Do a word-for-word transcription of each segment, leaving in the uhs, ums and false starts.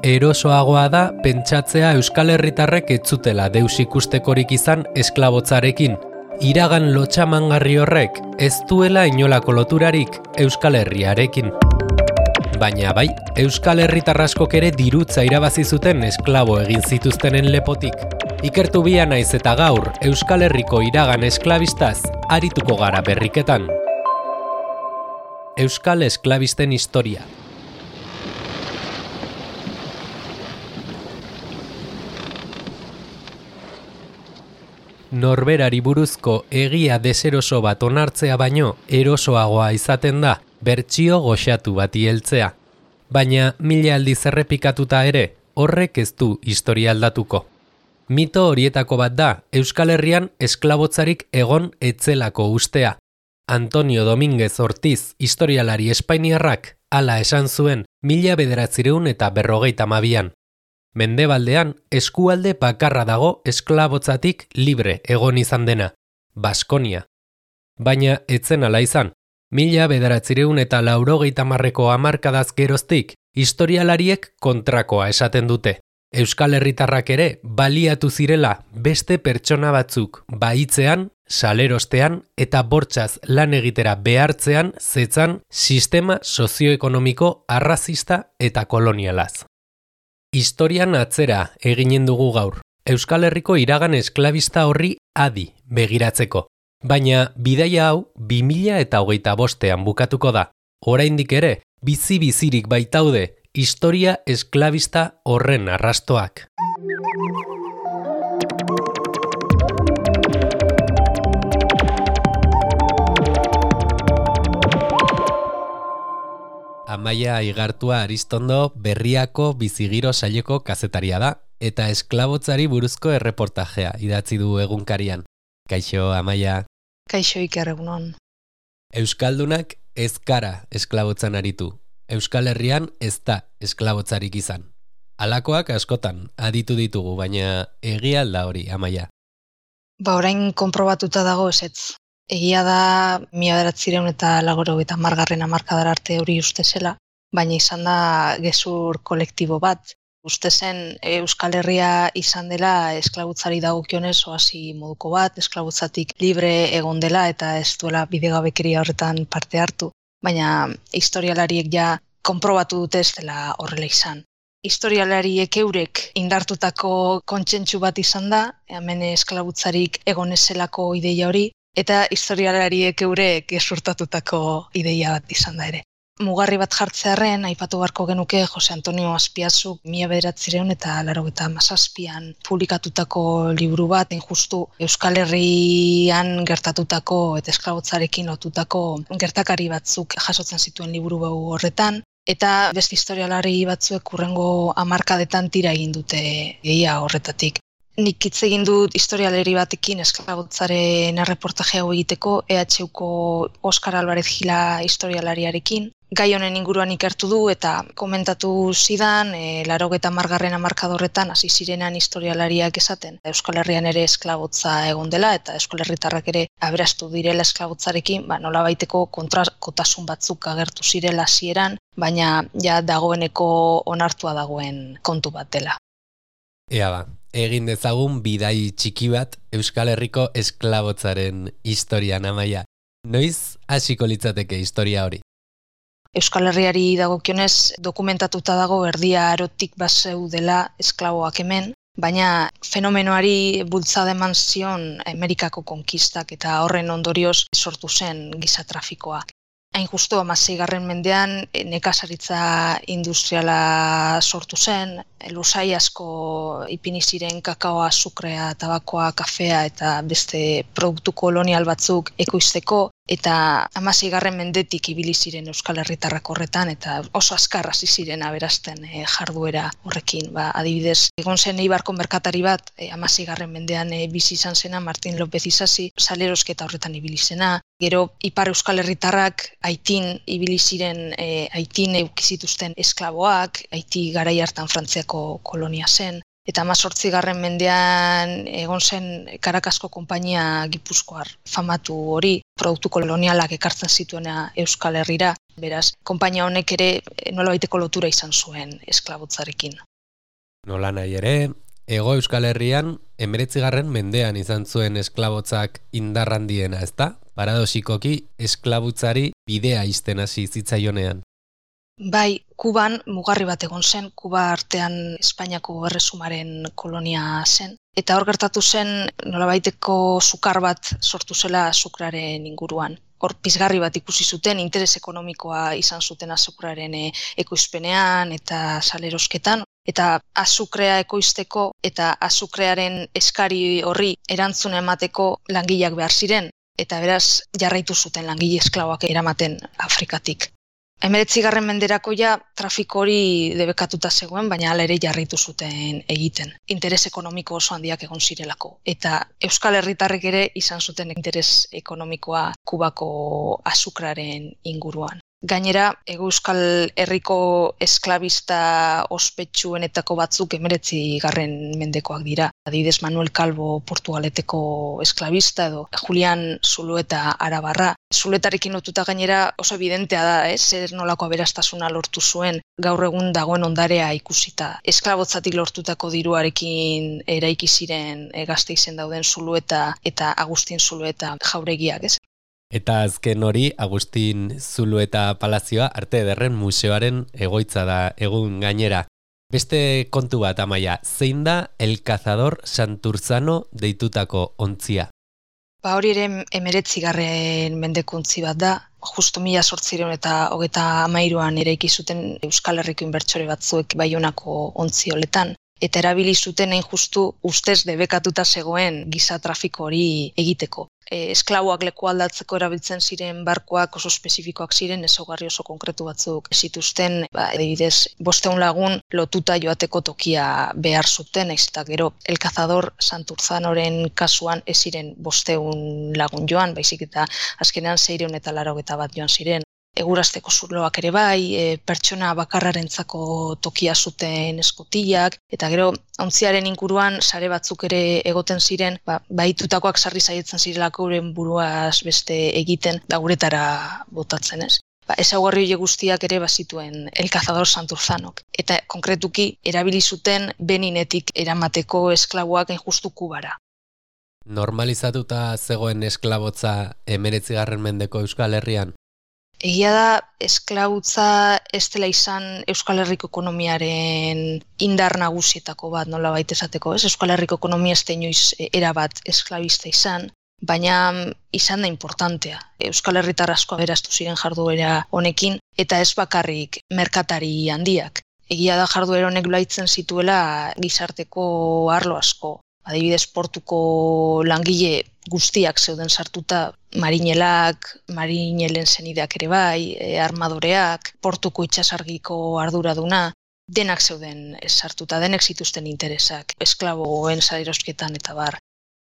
erosoagoa da pentsatzea Euskal Herritarrek ez zutela deus ikustekorik izan esklabotzarekin. Iragan lotxamangarri horrek ez duela inolako loturarik Euskal Herriarekin. Baina bai, Euskal Herritar askok ere dirutza irabazi zuten esklabo egin zituztenen lepotik. Ikertu bia naiz eta gaur Euskal Herriko iragan esklabistaz arituko gara berriketan. Euskal esklabisten historia. Norberari buruzko egia deseroso bat onartzea baino erosoagoa izaten da bertsio goxatu bati heltzea. Baina mila aldiz errepikatuta ere horrek ez du historia aldatuko. Mito horietako bat da Euskal Herrian esklabotzarik egon etzelako ustea. Antonio Dominguez Ortiz historialari espainiarrak hala esan zuen mila bederatziehun eta berrogeita hamabian. Mendebaldean eskualde bakarra dago esklabotzatik libre egon izan dena, Baskonia. Baina etzen ala izan, mila bederatziehun eta laurogeita hamarreko hamarkadaz geroztik historialariek kontrakoa esaten dute. Euskal Herritarrak ere baliatu zirela beste pertsona batzuk bahitzean, salerostean eta bortxaz lan egitera behartzean zetzan sistema sozioekonomiko arrazista eta kolonialaz. Historian atzera eginen dugu gaur, Euskal Herriko iragan esklabista horri adi begiratzeko. Baina bidaia hau bi mila eta hogeita bostean bukatuko da. Oraindik ere, bizi-bizirik baitaude historia esklabista horren arrastoak. Amaia Igartua Aristondo Berriako Bizigiro saileko kazetaria da eta esklabotzari buruzko erreportajea idatzi du egunkarian. Kaixo, Amaia. Kaixo, Iker, egunon. Euskaldunak ez gara esklabotzan aritu. Euskal Herrian ez da esklabotzarik izan. Halakoak askotan aditu ditugu, baina egia alda hori, Amaia. Ba, orain konprobatuta dago ezetz. Egia da mila bederatziehun eta laurogeita hamargarren hamarkadara arte hori uste zela, baina izan da gezur kolektibo bat. Uste zen Euskal Herria izan dela esklabutzari dagokionez oasi moduko bat, esklabutzatik libre egon dela eta ez duela bidegabekeria horretan parte hartu. Baina historialariek ja konprobatu dute ez dela horrela izan. Historialariek eurek indartutako kontsentsu bat izan da, hemen esklabutzarik egon ezelako ideia hori, eta historialariek eurek gezurtatutako ideia bat izan da ere. Mugarri bat jartzearren, aipatu beharko genuke Jose Antonio Azpiazuk mila bederatziehun eta laurogeita hamazazpian publikatutako liburu bat, justu Euskal Herrian gertatutako eta esklabotzarekin lotutako gertakari batzuk jasotzen zituen liburu horretan, eta beste historialari batzuek hurrengo hamarkadetan tira egin dute ideia horretatik. Nik hitz egin dut historialari batekin esklabotzaren erreportaje hau egiteko E H Uko Oskar Alvarez Gila historialariarekin. Gai honen inguruan ikertu du eta komentatu zidan, e, laurogeita hamargarren hamarkadorretan hasi zirenean historialariak esaten. Euskal Herrian ere esklabotza egon dela eta Euskal Herritarrak ere aberastu direla esklabotzarekin, ba, nolabaiteko kontrakotasun batzuk agertu zirela hasieran, baina ja dagoeneko onartua dagoen kontu bat dela. Ea ba, egin dezagun bidai txiki bat Euskal Herriko esklabotzaren historian, Amaia. Noiz hasiko litzateke historia hori? Euskal Herriari dagokionez dokumentatuta dago Erdia Arotik bazeudela esklaboak hemen, baina fenomenoari bultzada eman zion Amerikako konkistak eta horren ondorioz sortu zen giza trafikoa. Hain justu hamaseigarren mendean nekazaritza industriala sortu zen, lusai asko ipini ziren kakaoa, azukrea, tabakoa, kafea eta beste produktu kolonial batzuk ekoizteko, eta hamaseigarren mendetik ibili ziren Euskal Herritarrak horretan eta oso azkar hasi ziren aberasten e, jarduera horrekin. Ba, adibidez, egon zen Eibarko merkatari bat e, hamaseigarren mendean e, bizi izan zena Martin López Isasi, salerosketa horretan ibili zena. Gero Ipar Euskal Herritarrak Haitin ibili ziren, e, Haitin eukizituzten esklaboak, Haiti garai hartan Frantziako kolonia zen. Eta hamazortzigarren mendean egon zen Karakasko konpainia gipuzkoar famatu hori, produktu kolonialak ekartzen zituena Euskal Herrira. Beraz, konpainia honek ere nolabaiteko lotura izan zuen esklabotzarekin. Nola nahi ere, Hego Euskal Herrian hemeretzigarren mendean izan zuen esklabotzak indar handiena, ezta? Paradoxikoki esklabutzari bidea ixten hasi zitzaionean. Bai, Kuban mugarri bat egon zen, Kuba artean Espainiako erresumaren kolonia zen. Eta hor gertatu zen nolabaiteko sukar bat sortu zela azukraren inguruan. Hor pizgarri bat ikusi zuten, interes ekonomikoa izan zuten azukraren ekoizpenean eta salerosketan. Eta azukrea ekoizteko eta azukrearen eskari horri erantzuna emateko langileak behar ziren. Eta beraz jarraitu zuten langile esklaboak eramaten Afrikatik. Hemeretzigarren menderako ja trafiko hori debekatuta zegoen, baina hala ere jarraitu zuten egiten. Interes ekonomiko oso handiak egon zirelako. Eta Euskal Herritarrek ere izan zuten interes ekonomikoa Kubako azukraren inguruan. Gainera, Hego Euskal Herriko esklabista ospetsuenetako batzuk hemeretzigarren mendekoak dira. Adibidez Manuel Calvo Portugaleteko esklabista edo Julian Zulueta Arabarra. Zuluetarekin lotuta gainera oso evidentea da, eh? Zer nolako aberastasuna lortu zuen gaur egun dagoen ondarea ikusita. Esklabotzatik lortutako diruarekin eraiki ziren e, Gasteizen dauden Zulueta eta Agustin Zulueta jauregiak, ez? Eta azken hori, Agustin Zulueta Palazioa Arte Ederren Museoaren egoitza da egun gainera. Beste kontu bat, Amaia, zein da El Cazador Santurzano deitutako ontzia? Ba hori ere hemeretzigarren mendeko ontzi bat da. Justo mila zortziehun eta hogeita hamairuan eraiki zuten Euskal Herriko inbertsore batzuek Baionako ontzi holetan. Eta erabili zuten hain justu ustez debekatuta zegoen giza trafiko hori egiteko. E, esklaboak leku aldatzeko erabiltzen ziren barkoak oso espezifikoak ziren, ezaugarri oso konkretu batzuk zituzten, ba, adibidez, bostehun lagun lotuta joateko tokia behar zuten, naiz eta gero El Cazador Santurzanoren kasuan ez ziren bostehun lagun joan, baizik eta azkenean seiehun eta laurogeita bat joan ziren. Egurazteko zuloak ere bai, e, pertsona bakarrarentzako tokia zuten eskotilak, eta gero ontziaren inguruan sare batzuk ere egoten ziren, ba, baitutakoak sarri saietzen zirelako euren buruaz beste egiten, da guretara botatzen ez. Ba, ezaugarri horiek guztiak ere bazituen El Cazador Santurzanok. Eta konkretuki erabili zuten Beninetik eramateko esklaboak hain justu Kubara. Normalizatuta zegoen esklabotza hemeretzigarren mendeko Euskal Herrian? Egia da, esklabutza ez dela izan Euskal Herriko ekonomiaren indar nagusietako bat, nola baita esateko, ez? Euskal Herriko ekonomia ez da inoiz erabat esklabista izan, baina izan da importantea. Euskal Herritar asko aberastu ziren jarduera honekin, eta ez bakarrik merkatari handiak. Egia da jarduera honek blaitzen zituela gizarteko arlo asko. Adibidez, portuko langile guztiak zeuden sartuta, marinelak, marinelen zenideak ere bai, e, armadoreak, portuko itsasargiko arduraduna, denak zeuden sartuta, denek zituzten interesak, esklaboen salerosketan eta bar.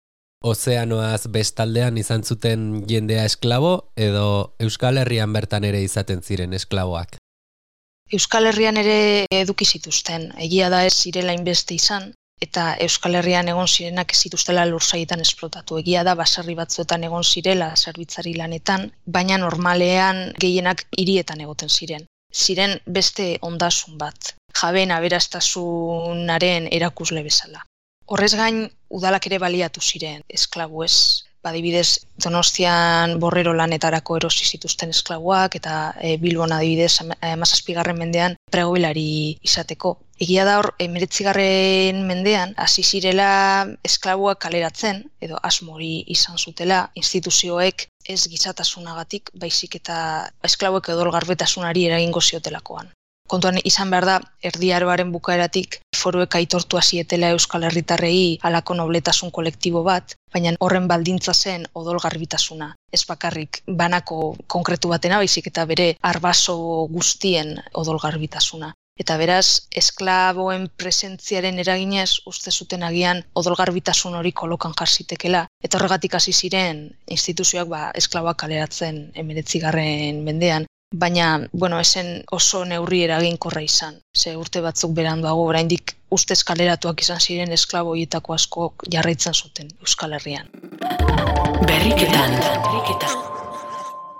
Ozeanoaz bestaldean izan zuten jendea esklabo edo Euskal Herrian bertan ere izaten ziren esklaboak? Euskal Herrian ere eduki zituzten, egia da ez zirela inbeste izan, eta Euskal Herrian egon zirenak ez zituztela lursaietan esplotatu. Egia da baserri batzuetan egon zirela zerbitzari lanetan, baina normalean gehienak hirietan egoten ziren. Ziren beste ondasun bat, jabeen aberastasunaren erakusle bezala. Horrez gain, udalak ere baliatu ziren esklabu ez. Adibidez, Donostian Borrero lanetarako erosi zituzten esklabuak eta e, Bilbon adibidez hamazazpigarren mendean pregoilari izateko. Egia da hor, hemeretzigarren mendean hasi zirela esklabuak kaleratzen edo asmo hori izan zutela instituzioek ez gizatasunagatik, baizik eta esklabuek edo garbetasunari eragingo ziotelakoan. Kontuan izan behar da, Erdi Aroaren bukaeratik foruek aitortu hasietela Euskal Herritarrei halako nobletasun kolektibo bat, baina horren baldintza zen odol garbitasuna. Ez bakarrik banako konkretu batena, baizik eta bere arbaso guztien odol garbitasuna. Eta beraz, esklaboen presentziaren eraginez uste zuten agian odol garbitasun hori kolokan jarzitekela. Eta horregatik hasi ziren instituzioak ba, esklaboak kaleratzen hemeretzigarren mendean. Baina, bueno, esen oso neurri eraginkorra izan. Ze urte batzuk beranduago, oraindik ustez kaleratuak izan ziren esklabo horietako askok jarraitzen zuten Euskal Herrian. Berriketan. Berriketan.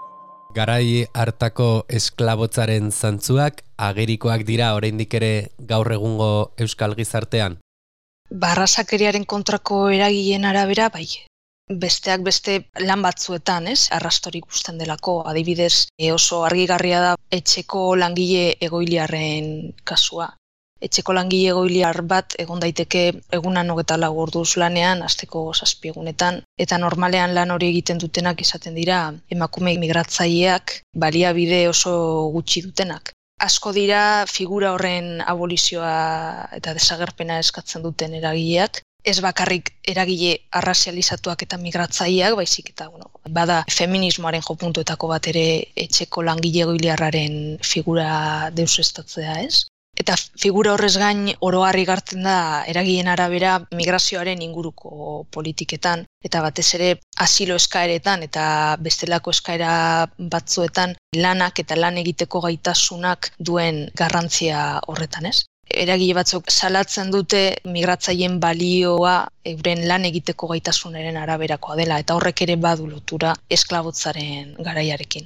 Garai hartako esklabotzaren zantzuak agerikoak dira oraindik ere gaur egungo euskal gizartean? Barrazakeriaren kontrako eragileen arabera, bai. Besteak beste lan batzuetan, ez? Arrastorik ikusten delako, adibidez, oso argigarria da etxeko langile egoiliarren kasua. Etxeko langile egoiliar bat egon daiteke egunan hogeita lau orduz lanean, asteko zazpi egunetan, eta normalean lan hori egiten dutenak izaten dira emakume migratzaileak baliabide oso gutxi dutenak. Asko dira figura horren abolizioa eta desagerpena eskatzen duten eragileak, ez bakarrik eragile arrazializatuak eta migratzaileak, baizik eta bueno, bada feminismoaren jopuntuetako bat ere etxeko langile egoiliarraren figura deusestatzea, ez? Eta figura horrez gain oro har igartzen da eragileen arabera migrazioaren inguruko politiketan eta batez ere asilo eskaeretan eta bestelako eskaera batzuetan lanak eta lan egiteko gaitasunak duen garrantzia horretan, ez? Eragile batzuk salatzen dute migratzaileen balioa euren lan egiteko gaitasunaren araberakoa dela eta horrek ere badu lotura esklabotzaren garaiarekin.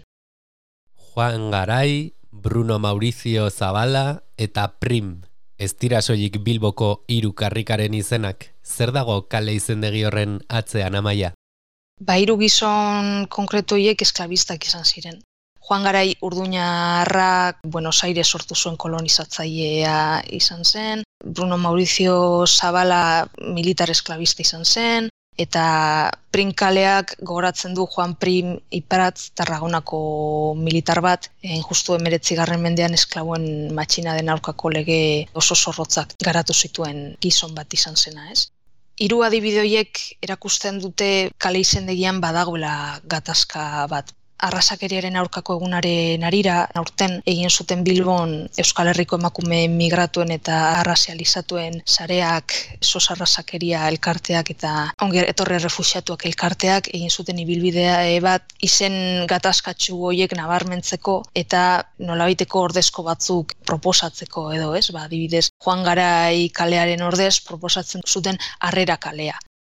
Juan Garai, Bruno Mauricio Zabala eta Prim, ez dira soilik Bilboko hiru karrikaren izenak, zer dago kale izendegi horren atzean, Amaia? Ba, hiru gizon konkretu horiek esklabistak izan ziren. Juan Garai urduñarrak Buenos Aires sortu zuen kolonizatzailea izan zen, Bruno Mauricio Zabala militar esklabista izan zen, eta Prim kaleak gogoratzen du Juan Prim Iparatz Tarragonako militar bat, justu emeretzigarren mendean esklaboen matxinaren aurkako lege oso zorrotzak garatu zituen gizon bat izan zena, ez? Hiru adibide horiek erakusten dute kale izendegian badagoela gatazka bat. Arrazakeriaren aurkako egunaren arira, aurten egin zuten Bilbon Euskal Herriko emakume migratuen eta arrazializatuen sareak, sos arrazakeria elkarteak eta ongi etorri refuxiatuak elkarteak egin zuten ibilbidea bat izen gatazkatsu horiek nabarmentzeko eta nolabaiteko ordezko batzuk proposatzeko edo, ez? Ba, adibidez, Juan Garai kalearen ordez proposatzen zuten Harrera kalea.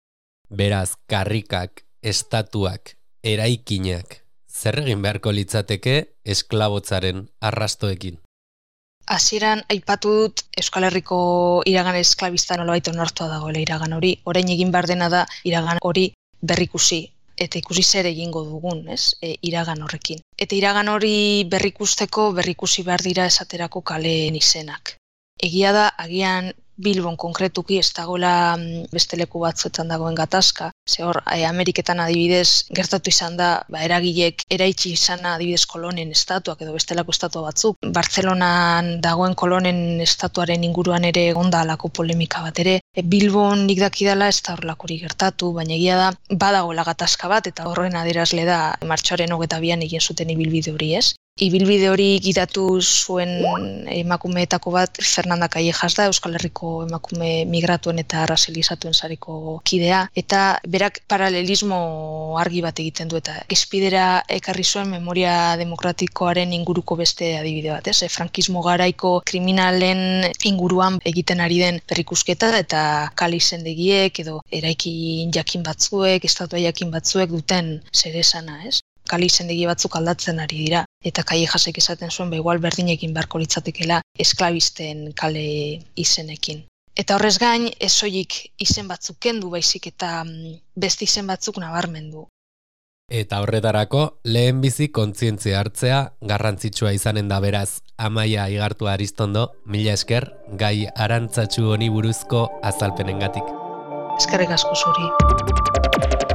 Beraz, karrikak, estatuak, eraikinak, zer egin beharko litzateke esklabotzaren arrastoekin? Hasieran aipatu dut Euskal Herriko iragan esklabista nolabait onartua dagoela iragan hori. Orain egin behar dena da iragan hori berrikusi eta ikusi zer egingo dugun, ez? E, iragan horrekin. Eta iragan hori berrikusteko berrikusi behar dira esaterako kaleen izenak. Egia da, agian Bilbon konkretuki ez dagoela beste leku batzuetan dagoen gatazka. Ze hor, e, Ameriketan adibidez gertatu izan da, ba, eragilek eraitsi izana adibidez kolonen estatuak edo bestelako estatua batzuk. Bartzelonan dagoen kolonen estatuaren inguruan ere egonda alako polemika bat ere. E, Bilbon nik dakidala ez da horrelakorik gertatu, baina egia da badagoela gatazka bat eta horren adierazle da martxoaren hogeita bian egin zuten ibilbide hori, ez? Ibilbide hori gidatu zuen emakumeetako bat Fernanda Callejas da, Euskal Herriko emakume migratuen eta arrazializatuen sareko kidea, eta berak paralelismo argi bat egiten du eta izpidera ekarri zuen memoria demokratikoaren inguruko beste adibide bat, ez? Frankismo garaiko kriminalen inguruan egiten ari den berrikusketa eta kale izendegiek edo eraikin jakin batzuek, estatua jakin batzuek duten zeresana, ez? Kale izendegi batzuk aldatzen ari dira, eta Callejasek esaten zuen, ba, igual berdinekin beharko litzatekela esklabisten kale izenekin. Eta horrez gain, ez soilik izen batzuk kendu, baizik eta beste izen batzuk nabarmendu. Eta horretarako, lehenbizi kontzientzia hartzea garrantzitsua izanen da beraz. Amaia Igartu Aristondo, mila esker, gai arantzatsu honi buruzko azalpenengatik. Eskerrik asko zuri.